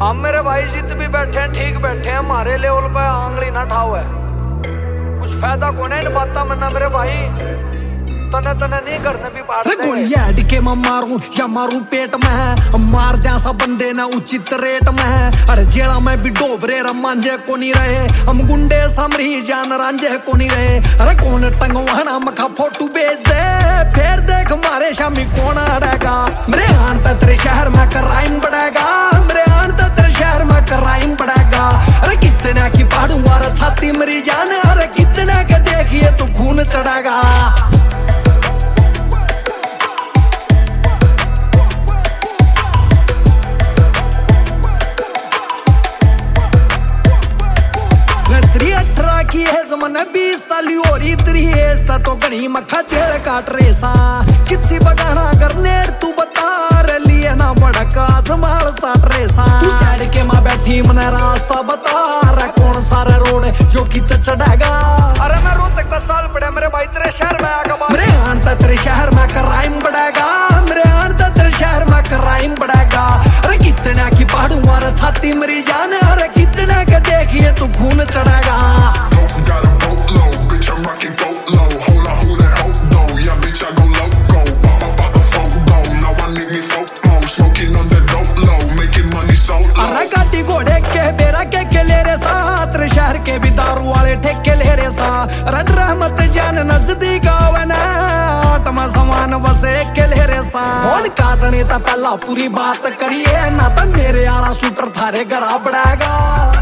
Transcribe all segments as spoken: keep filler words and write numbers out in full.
हम मेरे भाई जित भी बैठे हैं ठीक बैठे हैं, हमारे लेवल पे आंगली ना ठाओ है। कुछ फायदा कौन है इन बातों में ना मेरे भाई, तने तने नहीं करने भी पाड़ते। गोलियां अड़के मैं मारूं या मारूं पेट में है, मार दिया सा बंदे ना उचित रेट में है। अरे जेड़ा में भी डोबरे रमांजे को नहीं रहे, हम गुंडे समरी जान रांझे को नहीं रहे। अरे कौन टंगवाना मखा फोटो बेच दे, फिर देख मारे शामी कौन आड़ेगा। मेरे आन तेरे शहर में क्राइम बढ़ेगा, मेरे आन तेरे शहर में क्राइम बढ़ेगा। अरे कितना की पाड़ू वार छाती मरी जान, अरे कितना के देखिए तो खून चढ़ेगा। अठारह की है जमाना बीस साली और इतनी एज था तो गणी मक्खा जेल काट रेसा। किसी बगाना करने तू बता रे लिए ना बड़का जमाल साट रेसा। तू साइड के माँ बैठी मने रास्ता बता रे कौन सारा रोड जो कित चढ़ेगा। अरे मैं रोज तक साल पड़े मेरे भाई तेरे शहर में आगा। मेरे आन तेरे शहर में क्राइम बढ़ेगा, मेरे आन तेरे शहर में क्राइम बढ़ेगा। अरे कितना की पहाड़ू मार छाती मरी जान, अरे कितना के देखिए तो खून चढ़ेगा। गाड़ी घोड़े के बेरा के के ले रे साथ शहर के भी दारू वाले ठेके ले रे सा। रड रहमत जान नजदीक आवे ना, आत्मा समान बसे के ले रे सा। फोन काटने ता पहला पूरी बात करिए ना, तो मेरे आला शूटर थारे घरा बढ़ेगा।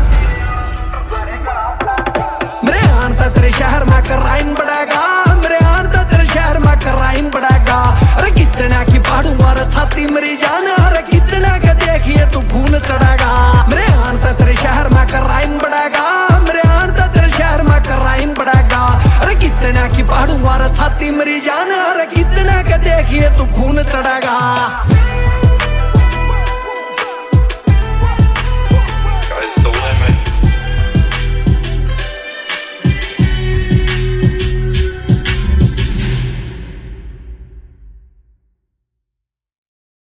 मेरे आन तेरे शहर में क्राइम बढ़ेगा, मेरे आन तेरे शहर में क्राइम बढ़ेगा। अरे कितना की पहाड़ू मार छाती मरी जान, अरे कितना के देखिए तो खून चढ़ेगा। मेरे आन तेरे शहर में क्राइम बढ़ेगा, मेरे आन तेरे शहर में क्राइम बढ़ेगा। अरे कितना की पहाड़ू मार छाती मरी जान, अरे कितना के देखिए तो खून चढ़ेगा।